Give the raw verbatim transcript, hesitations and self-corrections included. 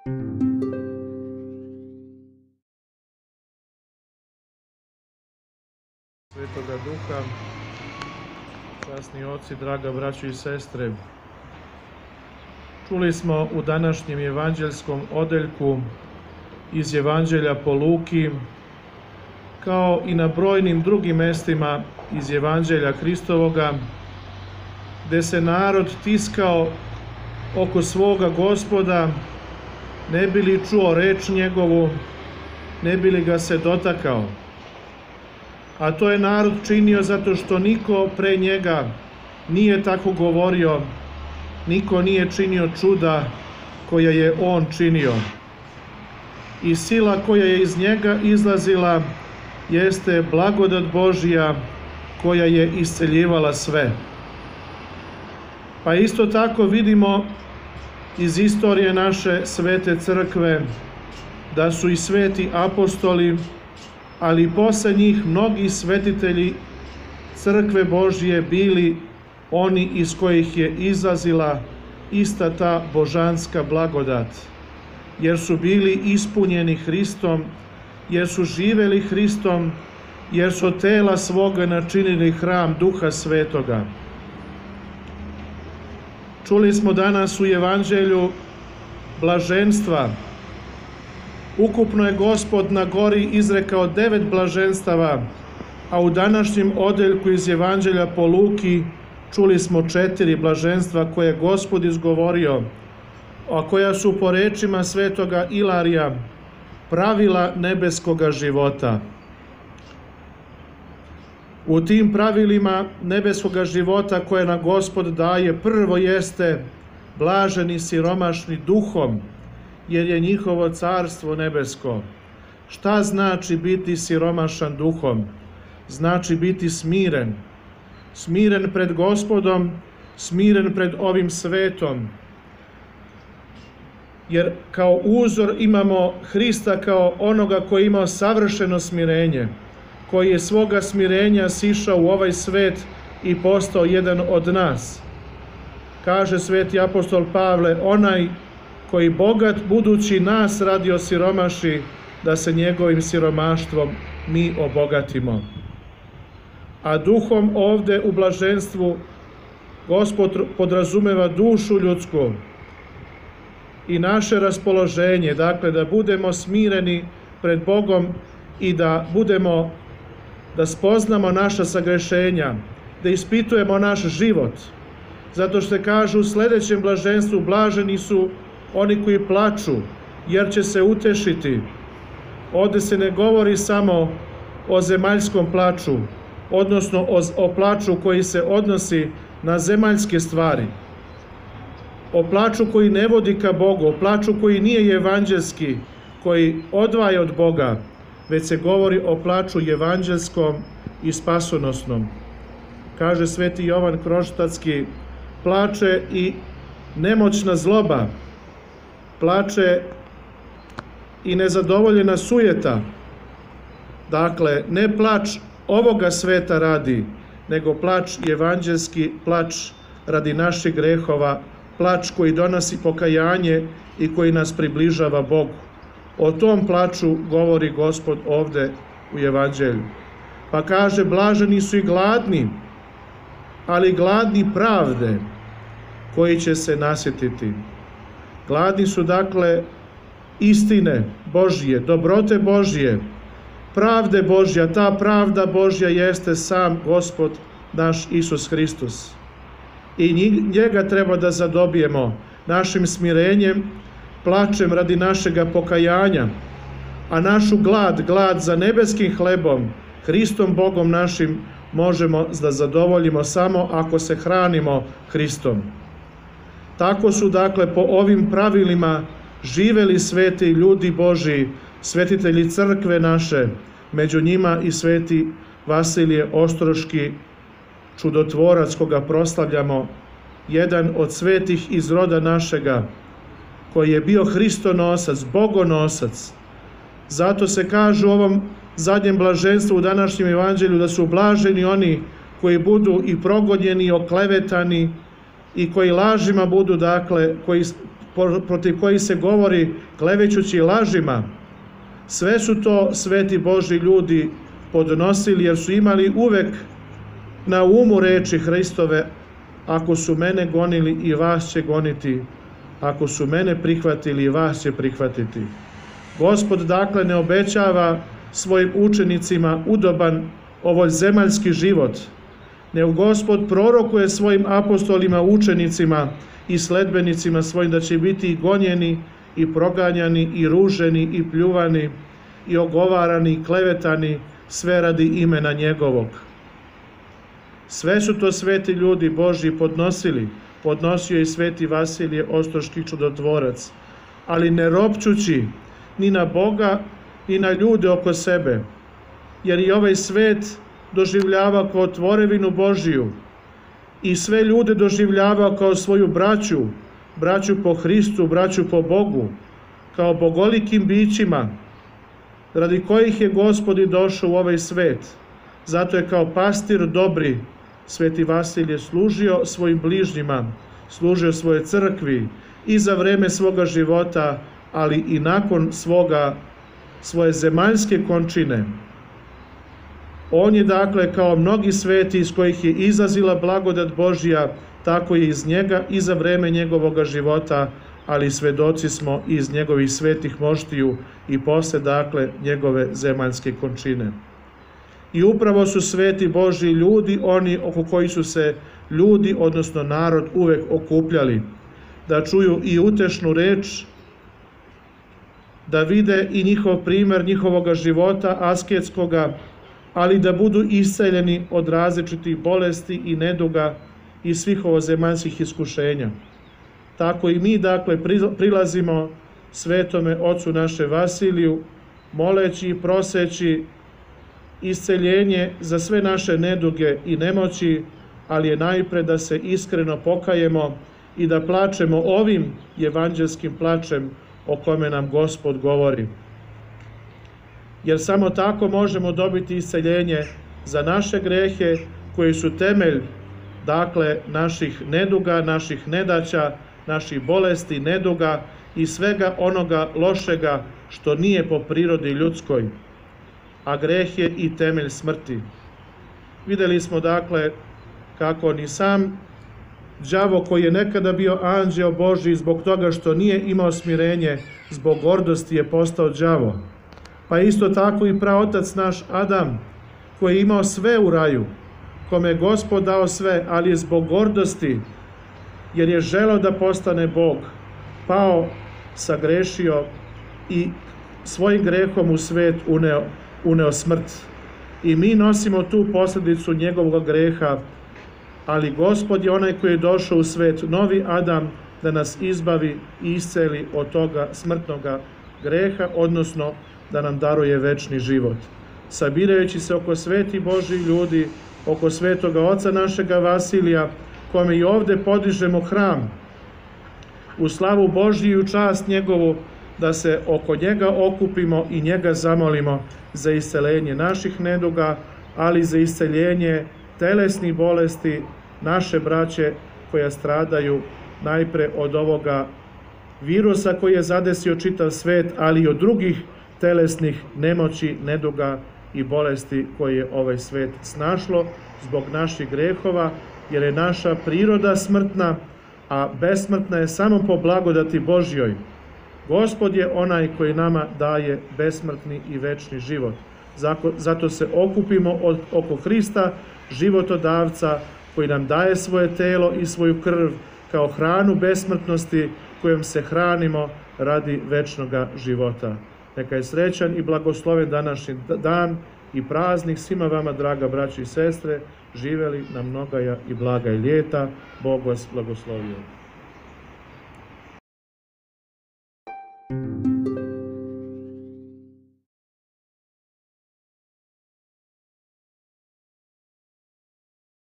Svetoga Duha, časni oci, draga braćo i sestre. Čuli smo u današnjem evanđelskom odeljku iz Evanđelja po Luki, kao i na brojnim drugim mestima iz Evanđelja Hristovoga, gde se narod tiskao oko svoga Gospoda, ne bi li čuo reč njegovu, ne bi li ga se dotakao. A to je narod činio zato što niko pre njega nije tako govorio, niko nije činio čuda koja je on činio. I sila koja je iz njega izlazila jeste blagodat Božja koja je isceljivala sve. Pa isto tako vidimo iz istorije naše svete crkve da su i sveti apostoli, ali i posle njih mnogi svetitelji crkve Božje bili oni iz kojih je izlazila ista ta božanska blagodat, jer su bili ispunjeni Hristom, jer su živeli Hristom, jer su od tela svoga načinili hram Duha Svetoga. Čuli smo danas u Evanđelju blaženstva. Ukupno je Gospod na gori izrekao devet blaženstava, a u današnjem odeljku iz Evanđelja po Luki čuli smo četiri blaženstva koje je Gospod izgovorio, a koja su po rečima svetoga Ilarija pravila nebeskoga života. U tim pravilima nebeskoga života koje nam Gospod daje, prvo jeste blaženi siromašni duhom, jer je njihovo carstvo nebesko. Šta znači biti siromašan duhom? Znači biti smiren. Smiren pred Gospodom, smiren pred ovim svetom. Jer kao uzor imamo Hrista kao onoga koji je imao savršeno smirenje, koji je svoga smirenja sišao u ovaj svet i postao jedan od nas. Kaže sveti apostol Pavle, onaj koji bogat budući nas radi osiromaši, da se njegovim siromaštvom mi obogatimo. A duhom ovde u blaženstvu Gospod podrazumeva dušu ljudsku i naše raspoloženje, dakle da budemo smireni pred Bogom i da budemo, da spoznamo naša sagrešenja, da ispitujemo naš život. Zato što kažu u sledećem blaženstvu, blaženi su oni koji plaču, jer će se utešiti. Ovde se ne govori samo o zemaljskom plaču, odnosno o, o plaču koji se odnosi na zemaljske stvari. O plaču koji ne vodi ka Bogu, o plaču koji nije evanđelski, koji odvaja od Boga, već se govori o plaču evanđelskom i spasonosnom. Kaže sveti Jovan Kroštatski, plače i nemoćna zloba, plače i nezadovoljena sujeta. Dakle, ne plač ovoga sveta radi, nego plač evanđelski, plač radi naših grehova, plač koji donosi pokajanje i koji nas približava Bogu. O tom plaču govori Gospod ovde u Evanđelju. Pa kaže, blaženi su i gladni, ali gladni pravde, koji će se nasjetiti. Gladni su dakle istine Božje, dobrote Božje, pravde Božja. Ta pravda Božja jeste sam Gospod naš Isus Hristos. I njega treba da zadobijemo našim smirenjem, plačem radi našega pokajanja, a našu glad, glad za nebeskim hlebom, Hristom Bogom našim, možemo da zadovoljimo samo ako se hranimo Hristom. Tako su, dakle, po ovim pravilima živeli sveti ljudi Božji, svetitelji crkve naše, među njima i sveti Vasilije Ostroški, čudotvorac koga proslavljamo, jedan od svetih iz roda našega, koji je bio Hristonosac, Bogonosac. Zato se kaže u ovom zadnjem blaženstvu u današnjem evanđelju da su blaženi oni koji budu i progonjeni, i oklevetani i koji lažima budu, dakle, koji protiv kojih se govori klevećući lažima, sve su to sveti Božji ljudi podnosili, jer su imali uvek na umu reči Hristove: ako su mene gonili, i vas će goniti, ako su mene prihvatili, i vas će prihvatiti. Gospod dakle ne obećava svojim učenicima udoban ovoj zemaljski život, nego Gospod prorokuje svojim apostolima, učenicima i sledbenicima svojim da će biti i gonjeni, i proganjani, i ruženi, i pljuvani, i ogovarani, i klevetani, sve radi imena njegovog. Sve su to sveti ljudi Božji podnosili, podnosio je i sveti Vasilije Ostroški čudotvorac, ali ne ropćući ni na Boga, ni na ljude oko sebe, jer i ovaj svet doživljava kao tvorevinu Božiju i sve ljude doživljava kao svoju braću, braću po Hristu, braću po Bogu, kao bogolikim bićima, radi kojih je Gospod i došao u ovaj svet. Zato je kao pastir dobri sveti Vasilije služio svojim bližnjima, služio svoje crkvi i za vreme svoga života, ali i nakon svoga, svoje zemaljske končine. On je dakle kao mnogi sveti iz kojih je izlazila blagodat Božja, tako je iz njega i za vreme njegovoga života, ali svedoci smo iz njegovih svetih moštiju i posle dakle njegove zemaljske končine. I upravo su sveti Božji ljudi oni oko kojih su se ljudi, odnosno narod, uvek okupljali, da čuju i utešnu reč, da vide i njihov primer njihovoga života asketskoga, ali da budu isceljeni od različitih bolesti i neduga i svih ovozemaljskih iskušenja. Tako i mi dakle prilazimo svetome ocu naše Vasiliju, moleći i proseći isceljenje za sve naše neduge i nemoći, ali je najpre da se iskreno pokajemo i da plačemo ovim evanđelskim plačem o kome nam Gospod govori. Jer samo tako možemo dobiti isceljenje za naše grehe koji su temelj, dakle, naših neduga, naših nedaća, naših bolesti, neduga i svega onoga lošega što nije po prirodi ljudskoj, a greh je i temelj smrti. Videli smo, dakle, kako ni sam đavo koji je nekada bio anđeo Božji zbog toga što nije imao smirenje, zbog gordosti je postao đavo. Pa isto tako i praotac naš Adam, koji je imao sve u raju, kome je Gospod dao sve, ali je zbog gordosti, jer je želeo da postane Bog, pao, sagrešio i svojim grehom u svet uneo, uneo smrt. I mi nosimo tu posljedicu njegovog greha, ali Gospod je onaj koji je došao u svet, novi Adam, da nas izbavi i isceli od toga smrtnoga greha, odnosno da nam daruje večni život. Sabirajući se oko sveti Božji ljudi, oko svetoga oca našega Vasilija, kome i ovde podižemo hram, u slavu Božju i u čast njegovu, da se oko njega okupimo i njega zamolimo za isceljenje naših neduga, ali za isceljenje telesnih bolesti naše braće koja stradaju najpre od ovoga virusa koji je zadesio čitav svet, ali i od drugih telesnih nemoći, neduga i bolesti koje je ovaj svet snašlo zbog naših grehova, jer je naša priroda smrtna, a besmrtna je samo po blagodati Božjoj. Gospod je onaj koji nama daje besmrtni i večni život. Zato se okupimo oko Hrista, životodavca, koji nam daje svoje telo i svoju krv kao hranu besmrtnosti kojom se hranimo radi večnoga života. Neka je srećan i blagosloven današnji dan i praznik svima vama, draga braći i sestre, živeli na mnogaja i blaga i ljeta. Bog vas blagoslovio.